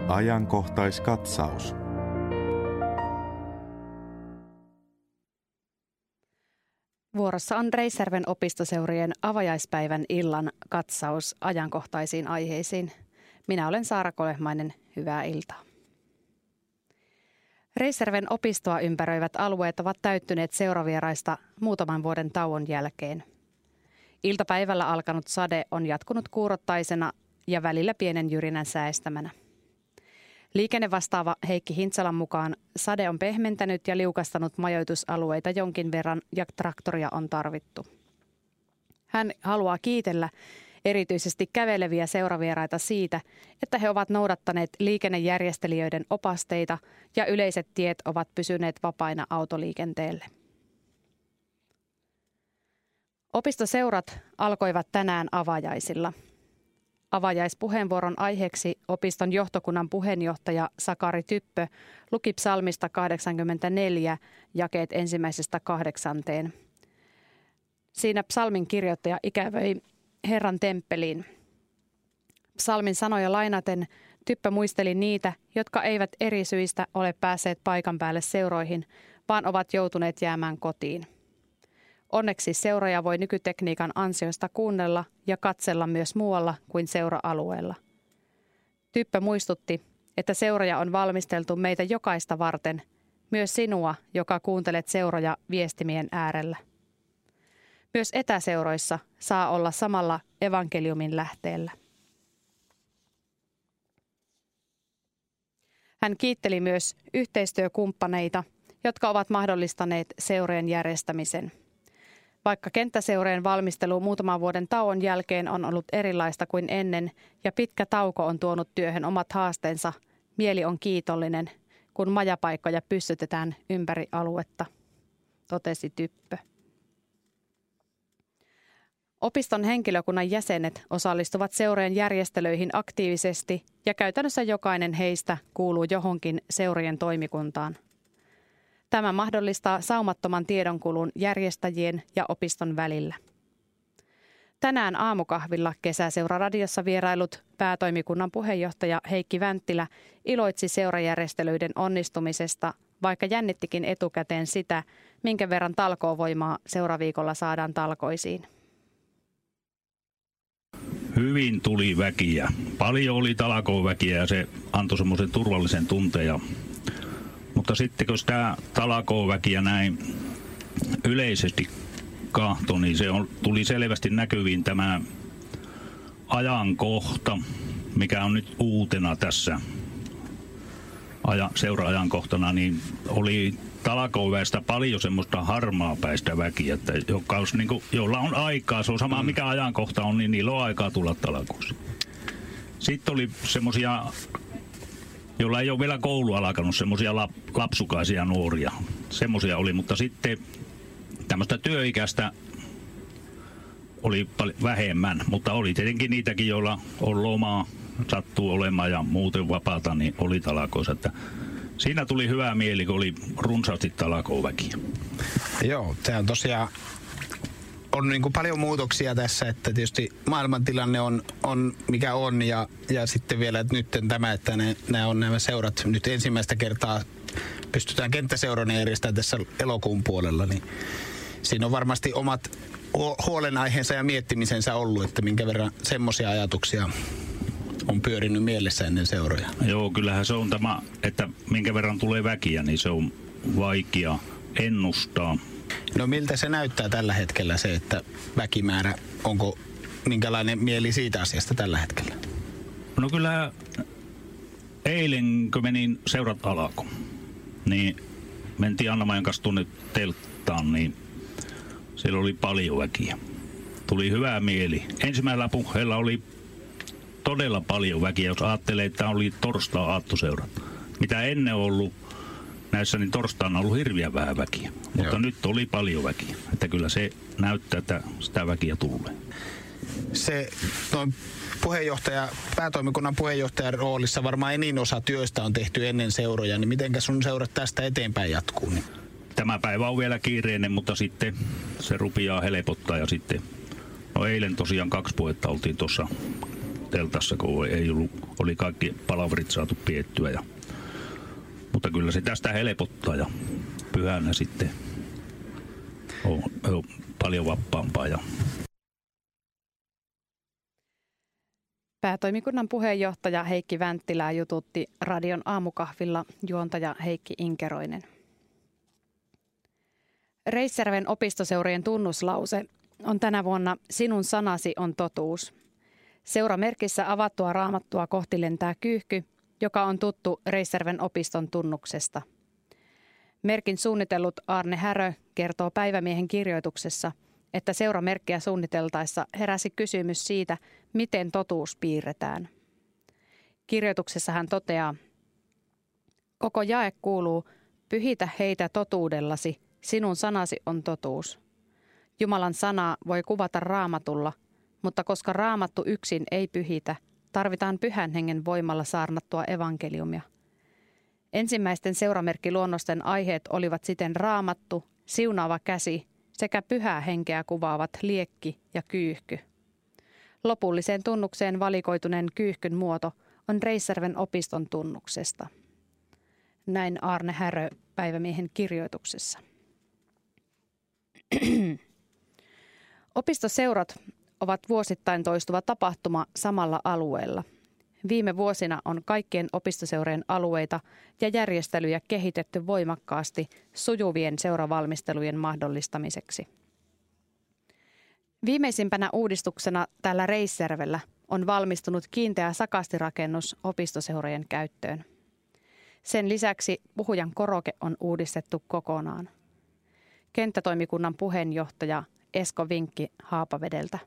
Ajankohtaiskatsaus. Vuorossa on Reisjärven opistoseurien avajaispäivän illan katsaus ajankohtaisiin aiheisiin. Minä olen Saara Kolehmainen. Hyvää iltaa. Reisjärven opistoa ympäröivät alueet ovat täyttyneet seuravieraista muutaman vuoden tauon jälkeen. Iltapäivällä alkanut sade on jatkunut kuurottaisena ja välillä pienen jyrinän säestämänä. Liikennevastaava Heikki Hintsalan mukaan sade on pehmentänyt ja liukastanut majoitusalueita jonkin verran ja traktoria on tarvittu. Hän haluaa kiitellä erityisesti käveleviä seuravieraita siitä, että he ovat noudattaneet liikennejärjestelijöiden opasteita ja yleiset tiet ovat pysyneet vapaina autoliikenteelle. Opistoseurat alkoivat tänään avajaisilla. Avajaispuheenvuoron aiheeksi opiston johtokunnan puheenjohtaja Sakari Typpö luki psalmista 84 jakeet 1–8. Siinä psalmin kirjoittaja ikävöi Herran temppeliin. Psalmin sanoja lainaten Typpö muisteli niitä, jotka eivät eri syistä ole päässeet paikan päälle seuroihin, vaan ovat joutuneet jäämään kotiin. Onneksi seuroja voi nykytekniikan ansiosta kuunnella ja katsella myös muualla kuin seura-alueella. Typpö muistutti, että seuroja on valmisteltu meitä jokaista varten, myös sinua, joka kuuntelet seuroja viestimien äärellä. Myös etäseuroissa saa olla samalla evankeliumin lähteellä. Hän kiitteli myös yhteistyökumppaneita, jotka ovat mahdollistaneet seurojen järjestämisen. Vaikka kenttäseurojen valmistelu muutaman vuoden tauon jälkeen on ollut erilaista kuin ennen ja pitkä tauko on tuonut työhön omat haasteensa, mieli on kiitollinen, kun majapaikkoja pystytetään ympäri aluetta, totesi Typpö. Opiston henkilökunnan jäsenet osallistuvat seurojen järjestelyihin aktiivisesti ja käytännössä jokainen heistä kuuluu johonkin seurojen toimikuntaan. Tämä mahdollistaa saumattoman tiedonkulun järjestäjien ja opiston välillä. Tänään aamukahvilla Kesäseura-radiossa vierailut päätoimikunnan puheenjohtaja Heikki Vänttila iloitsi seurajärjestelyiden onnistumisesta, vaikka jännittikin etukäteen sitä, minkä verran talkoovoimaa seuraviikolla saadaan talkoisiin. Hyvin tuli väkiä. Paljon oli talkooväkiä ja se antoi semmoisen turvallisen tunteen. Mutta sitten kun tämä talkooväkiä näin yleisesti kahtoi, niin tuli selvästi näkyviin tämä ajankohta, mikä on nyt uutena tässä seura-ajankohtana, niin oli talkooväestä paljon semmoista harmaapäistä väkiä, että jolla on aikaa, se on sama mikä ajankohta on, niin niillä on aikaa tulla talkoisiin. Sitten oli semmoisia, joilla ei ole vielä koulu alkanut, semmoisia lapsukaisia nuoria. Semmoisia oli, mutta sitten tämmöistä työikäistä oli vähemmän, mutta oli tietenkin niitäkin, joilla on lomaa, sattuu olemaan ja muuten vapaata, niin oli talkoissa. Siinä tuli hyvä mieli, kun oli runsaasti talkooväkiä. Joo, se on tosiaan niin kuin paljon muutoksia tässä, että tietysti maailmantilanne on mikä on ja sitten vielä että nyt tämä, että nämä seurat nyt ensimmäistä kertaa pystytään kenttäseurana järjestämään tässä elokuun puolella, niin siinä on varmasti omat huolenaiheensa ja miettimisensä ollut, että minkä verran semmoisia ajatuksia on pyörinyt mielessä ennen seuroja. Joo, kyllähän se on tämä, että minkä verran tulee väkiä, niin se on vaikea ennustaa. No miltä se näyttää tällä hetkellä se, että väkimäärä, onko minkälainen mieli siitä asiasta tällä hetkellä? No kyllä eilen kun menin seurat alako, niin mentiin Anna-Maijan kanssa tuonne telttaan, niin siellä oli paljon väkiä. Tuli hyvä mieli. Ensimmäisellä puheella oli todella paljon väkiä, jos ajattelee, että oli torstai-aattoseurat. Mitä ennen ollut näissä, niin torstaina on ollut hirveän vähän väkiä. Mutta Joo. Nyt oli paljon väkiä. Että kyllä se näyttää, että sitä väkiä tulee. Se päätoimikunnan puheenjohtajan roolissa varmaan enin osa työstä on tehty ennen seuroja, niin mitenkä sun seurat tästä eteenpäin jatkuu? Niin? Tämä päivä on vielä kiireinen, mutta sitten se rupeaa helpottaa ja sitten eilen tosiaan 2 puhetta oltiin tuossa teltassa, kun ei ollut, oli kaikki palaverit saatu piettyä. Mutta kyllä se tästä helpottaa ja pyhänä sitten on paljon vapaampaa. Päätoimikunnan puheenjohtaja Heikki Vänttälä jututti Radion aamukahvilla juontaja Heikki Inkeroinen. Reisjärven opistoseurojen tunnuslause on tänä vuonna Sinun sanasi on totuus. Seuramerkissä avattua raamattua kohti lentää kyyhky, joka on tuttu Reisjärven opiston tunnuksesta. Merkin suunnitellut Arne Härö kertoo Päivämiehen kirjoituksessa, että seuramerkkiä suunniteltaessa heräsi kysymys siitä, miten totuus piirretään. Kirjoituksessa hän toteaa, koko jae kuuluu, pyhitä heitä totuudellasi, sinun sanasi on totuus. Jumalan sanaa voi kuvata raamatulla, mutta koska raamattu yksin ei pyhitä, tarvitaan Pyhän Hengen voimalla saarnattua evankeliumia. Ensimmäisten seuramerkkiluonnosten aiheet olivat siten raamattu, siunaava käsi sekä Pyhää Henkeä kuvaavat liekki ja kyyhky. Lopulliseen tunnukseen valikoituneen kyyhkyn muoto on Reisjärven opiston tunnuksesta. Näin Arne Härö Päivämiehen kirjoituksessa. Opistoseurat ovat vuosittain toistuva tapahtuma samalla alueella. Viime vuosina on kaikkien opistoseurojen alueita ja järjestelyjä kehitetty voimakkaasti sujuvien seuravalmistelujen mahdollistamiseksi. Viimeisimpänä uudistuksena täällä Reisjärvellä on valmistunut kiinteä sakastirakennus opistoseurojen käyttöön. Sen lisäksi puhujan koroke on uudistettu kokonaan. Kenttätoimikunnan puheenjohtaja Esko Vinkki Haapavedeltä.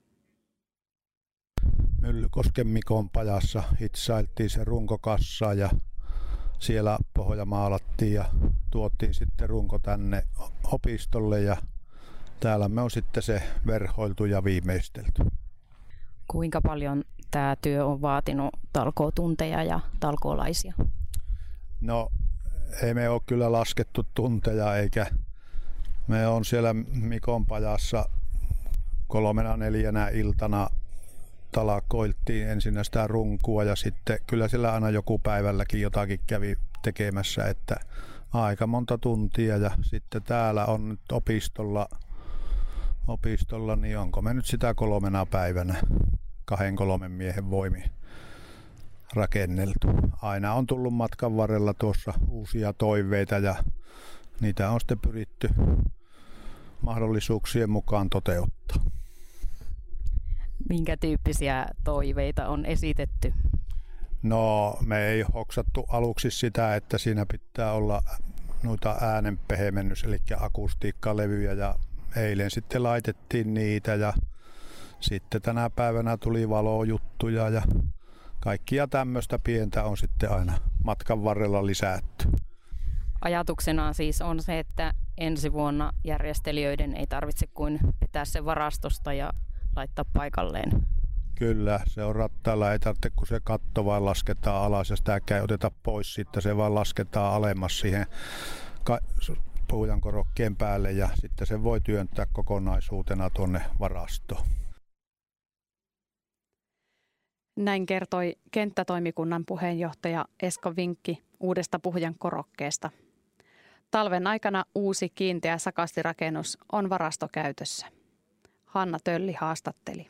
Myllykosken Mikon pajassa hitsailtiin se runkokassa ja siellä pohja maalattiin ja tuotiin sitten runko tänne opistolle ja täällä me on sitten se verhoiltu ja viimeistelty. Kuinka paljon tämä työ on vaatinut talkootunteja ja talkoolaisia? No ei me ole kyllä laskettu tunteja eikä me on siellä Mikon pajassa 3-4 iltana talakoiltiin ensin sitä runkua ja sitten kyllä siellä aina joku päivälläkin jotakin kävi tekemässä, että aika monta tuntia ja sitten täällä on nyt opistolla niin onko me nyt sitä 3 päivänä 2-3 miehen voimin rakenneltu. Aina on tullut matkan varrella tuossa uusia toiveita ja niitä on sitten pyritty mahdollisuuksien mukaan toteuttaa. Minkä tyyppisiä toiveita on esitetty? No me ei hoksattu aluksi sitä, että siinä pitää olla noita äänenpehmennys eli akustiikkalevyjä ja eilen sitten laitettiin niitä ja sitten tänä päivänä tuli valojuttuja ja kaikkia tämmöistä pientä on sitten aina matkan varrella lisätty. Ajatuksena siis on se, että ensi vuonna järjestelijöiden ei tarvitse kuin vetää se varastosta ja laittaa paikalleen. Kyllä, se on rattailla, ei tarvitse kun se katto vaan lasketaan alas ja sitäkään ei oteta pois, sitten se vaan lasketaan alemmas siihen puhujankorokkeen päälle ja sitten se voi työntää kokonaisuutena tuonne varastoon. Näin kertoi kenttätoimikunnan puheenjohtaja Esko Vinkki uudesta puhujankorokkeesta. Talven aikana uusi kiinteä sakastirakennus on varastokäytössä. Hanna Tölli haastatteli.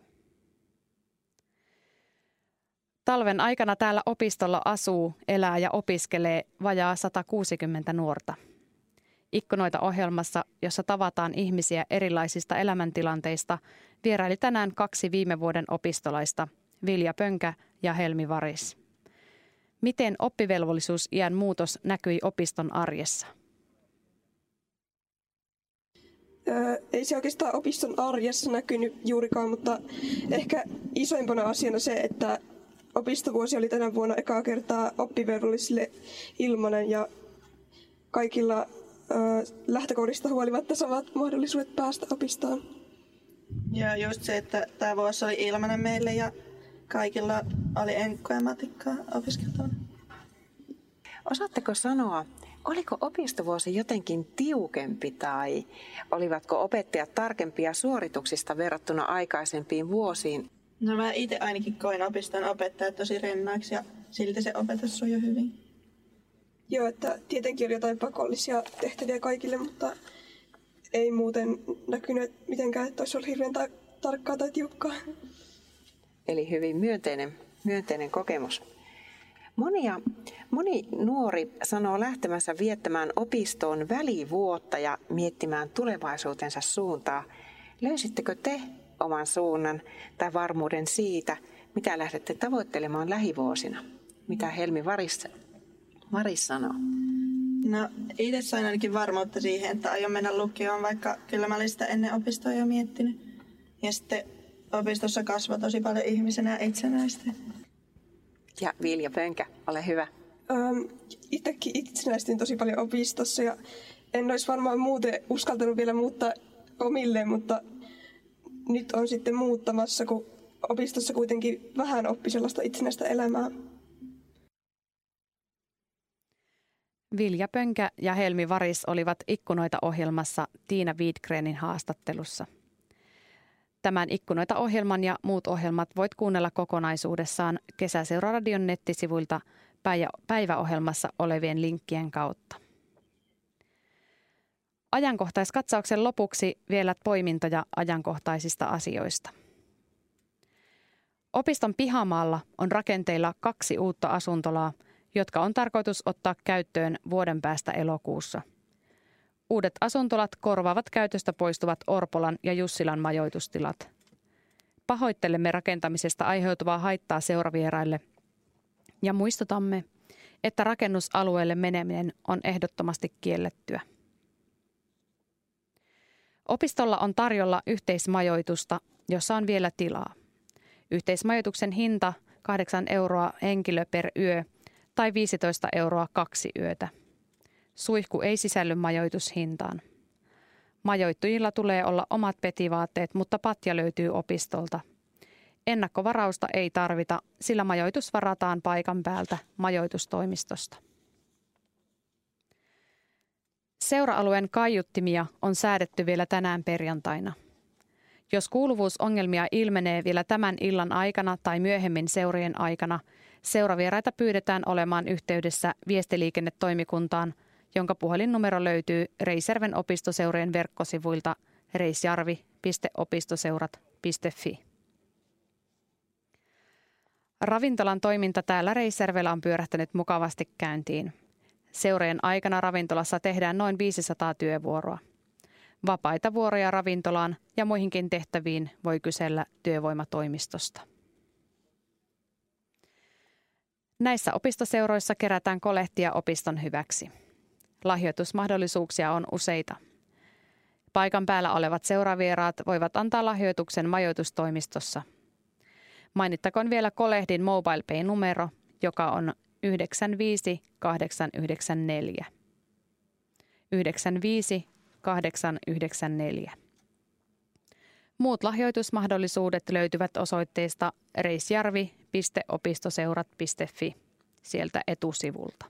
Talven aikana täällä opistolla asuu, elää ja opiskelee vajaa 160 nuorta. Ikkunoita ohjelmassa, jossa tavataan ihmisiä erilaisista elämäntilanteista, vieraili tänään 2 viime vuoden opistolaista, Vilja Pönkä ja Helmi Varis. Miten oppivelvollisuusiän muutos näkyi opiston arjessa? Ei se oikeastaan opiston arjessa näkynyt juurikaan, mutta ehkä isoimpana asiana se, että opistovuosi oli tänä vuonna ekaa kertaa oppivelvollisille ilmainen ja kaikilla lähtökohdista huolimatta samat mahdollisuudet päästä opistoon. Ja just se, että tämä vuosi oli ilmainen meille ja kaikilla oli enkkoja matikkaa opiskeltavana. Osaatteko sanoa, oliko opistovuosi jotenkin tiukempi tai olivatko opettajat tarkempia suorituksista verrattuna aikaisempiin vuosiin? No mä itse ainakin koin opiston opettajat tosi rennaiksi ja silti se opetus sujui hyvin. Joo, että tietenkin oli jotain pakollisia tehtäviä kaikille, mutta ei muuten näkynyt mitenkään, että olisi ollut hirveän tarkkaa tai tiukkaa. Eli hyvin myönteinen kokemus. Moni nuori sanoo lähtemänsä viettämään opistoon välivuotta ja miettimään tulevaisuutensa suuntaa. Löysittekö te oman suunnan tai varmuuden siitä, mitä lähdette tavoittelemaan lähivuosina? Mitä Helmi Varis sanoo? No itse sain ainakin varmuutta siihen, että aion mennä lukioon, vaikka kyllä mä olin sitä ennen opistoa jo miettinyt. Ja sitten opistossa kasvoi tosi paljon ihmisenä ja itsenäistä. Ja Vilja Pönkä, ole hyvä. Itsekin itsenäistyin tosi paljon opistossa ja en olisi varmaan muuten uskaltanut vielä muuttaa omilleen, mutta nyt on sitten muuttamassa, kun opistossa kuitenkin vähän oppi sellaista itsenäistä elämää. Vilja Pönkä ja Helmi Varis olivat Ikkunoita-ohjelmassa Tiina Widgrenin haastattelussa. Tämän Ikkunoita-ohjelman ja muut ohjelmat voit kuunnella kokonaisuudessaan Kesäseura-radion nettisivuilta päiväohjelmassa olevien linkkien kautta. Ajankohtaiskatsauksen lopuksi vielä poimintoja ajankohtaisista asioista. Opiston pihamaalla on rakenteilla 2 uutta asuntolaa, jotka on tarkoitus ottaa käyttöön vuoden päästä elokuussa. Uudet asuntolat korvaavat käytöstä poistuvat Orpolan ja Jussilan majoitustilat. Pahoittelemme rakentamisesta aiheutuvaa haittaa seuravieraille ja muistutamme, että rakennusalueelle meneminen on ehdottomasti kiellettyä. Opistolla on tarjolla yhteismajoitusta, jossa on vielä tilaa. Yhteismajoituksen hinta 8 € henkilö per yö tai 15 € 2 yötä. Suihku ei sisälly majoitushintaan. Majoittujilla tulee olla omat petivaatteet, mutta patja löytyy opistolta. Ennakkovarausta ei tarvita, sillä majoitus varataan paikan päältä majoitustoimistosta. Seura-alueen kaiuttimia on säädetty vielä tänään perjantaina. Jos kuuluvuusongelmia ilmenee vielä tämän illan aikana tai myöhemmin seurien aikana, seuravieraita pyydetään olemaan yhteydessä viestiliikennetoimikuntaan, jonka puhelinnumero löytyy Reisjärven opistoseurojen verkkosivuilta reisjarvi.opistoseurat.fi. Ravintolan toiminta täällä Reisjärvellä on pyörähtänyt mukavasti käyntiin. Seurojen aikana ravintolassa tehdään noin 500 työvuoroa. Vapaita vuoroja ravintolaan ja muihinkin tehtäviin voi kysellä työvoimatoimistosta. Näissä opistoseuroissa kerätään kolehtia opiston hyväksi. Lahjoitusmahdollisuuksia on useita. Paikan päällä olevat seuravieraat voivat antaa lahjoituksen majoitustoimistossa. Mainittakoon vielä kolehdin Mobile Pay-numero, joka on 95894. 95894. Muut lahjoitusmahdollisuudet löytyvät osoitteesta reisjarvi.opistoseurat.fi sieltä etusivulta.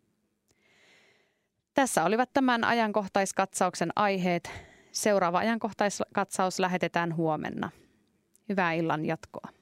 Tässä olivat tämän ajankohtaiskatsauksen aiheet. Seuraava ajankohtaiskatsaus lähetetään huomenna. Hyvää illan jatkoa.